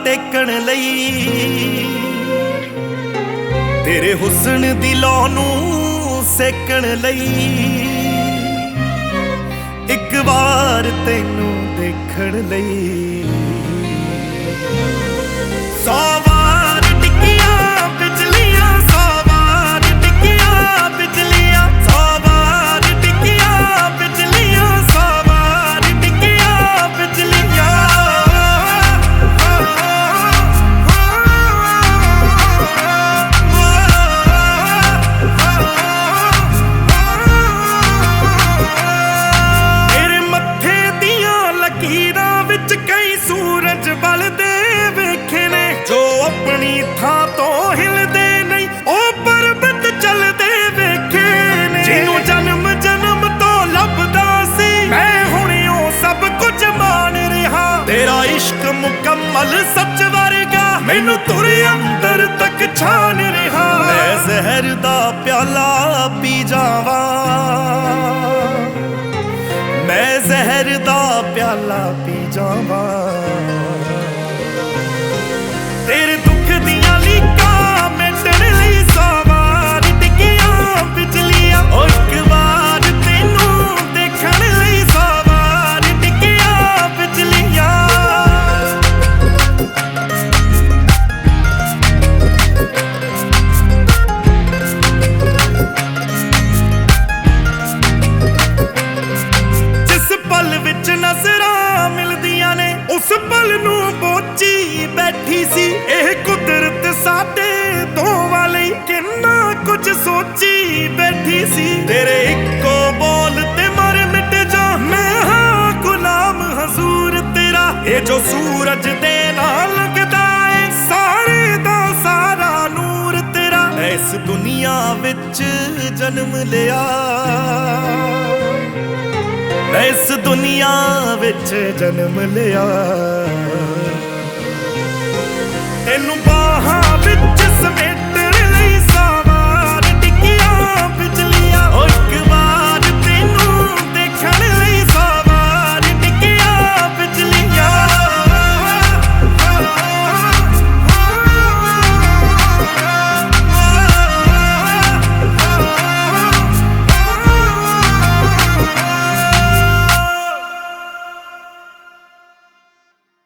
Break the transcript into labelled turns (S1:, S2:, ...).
S1: ਟੇਕਣ ਲਈ, ਤੇਰੇ ਹੁਸਨ ਦੀ ਲੌ ਨੂੰ ਸੇਕਣ ਲਈ, ਇੱਕ ਵਾਰ ਤੈਨੂੰ ਦੇਖਣ ਲਈ। 100 ਵਾਰ ਡਿੱਗੀਆਂ ਬਿਜਲੀਆਂ, 100 ਵਾਰ ਡਿੱਗੀਆਂ ਬਿਜਲੀਆਂ, 100 ਵਾਰ ਡਿੱਗੀਆਂ ਬਿਜਲੀਆਂ, 100 ਵਾਰ ਡਿੱਗੀਆਂ ਬਿਜਲੀਆਂ। ਤੇਰੇ ਮੱਥੇ ਦੀਆਂ ਲਕੀਰਾਂ ਵਿੱਚ ਕਈ ਸੂਰਜ ਬਲਦੇ ਵੇਖੇ ਨੇ, ਜੋ ਆਪਣੀ ਥਾਂ ਤੋਂ ਹਿਲਦੇ ਨਹੀਂ ਉਹ ਪਰਬਤ ਚੱਲਦੇ ਵੇਖੇ ਨੇ। ਜਿਹਨੂੰ ਜਨਮ ਜਨਮ ਤੋਂ ਲੱਭਦਾ ਸੀ ਮੈਂ ਹੁਣ ਉਹ ਸਭ ਕੁਝ ਮਾਣ ਰਿਹਾ। ਤੇਰਾ ਇਸ਼ਕ ਮੁਕੰਮਲ ਸੱਚ ਵਰਗਾ ਮੈਨੂੰ ਤੁਰ ਅੰਦਰ ਤੱਕ ਛਾਣ ਰਿਹਾ। ਮੈਂ ਜ਼ਹਿਰ ਦਾ ਪਿਆਲਾ ਪੀ ਜਾਵਾਂ, ਮੈਂ ਜ਼ਹਿਰ ਦਾ ਪਿਆਲਾ ਪੀ ਜਾਵਾਂ। ਤੇਰੇ ਦੁੱਖ ਦੀਆਂ ਲੀਕਾਂ ਮਿਟਣ ਲਈ 100 ਵਾਰ ਡਿੱਗੀਆਂ ਬਿਜਲੀਆਂ, ਉਹ ਇੱਕ ਵਾਰ ਤੈਨੂੰ ਦੇਖਣ ਲਈ 100 ਵਾਰ ਡਿੱਗੀਆਂ ਬਿਜਲੀਆਂ। ਜਿਸ ਪਲ ਵਿੱਚ ਨਜ਼ਰਾਂ ਮਿਲਦੀਆਂ ਨੇ ਉਸ ਪਲ ਨੂੰ ਬੋਝੀ ਬੈਠੀ ਸੀ। ਇਹ ਕੁਦਰਤ ਸਾਡੇ ਦੋਵਾਂ ਲਈ ਕਿੰਨਾ ਕੁਝ ਸੋਚੀ ਬੈਠੀ ਸੀ। ਤੇਰੇ ਇੱਕੋ ਬੋਲ ਤੇ ਮਰ ਮਿਟ ਜਾ, ਮੈਂ ਹਾਂ ਗੁਲਾਮ ਹਜ਼ੂਰ ਤੇਰਾ। ਇਹ ਜੋ ਸੂਰਜ ਦੇ ਨਾਲ ਲੱਗਦਾ ਏ ਸਾਰੇ ਦਾ ਸਾਰਾ ਨੂਰ ਤੇਰਾ। ਇਸ ਦੁਨੀਆ ਵਿੱਚ ਜਨਮ ਲਿਆ, ਮੈਂ ਇਸ ਦੁਨੀਆ ਵਿੱਚ ਜਨਮ ਲਿਆ।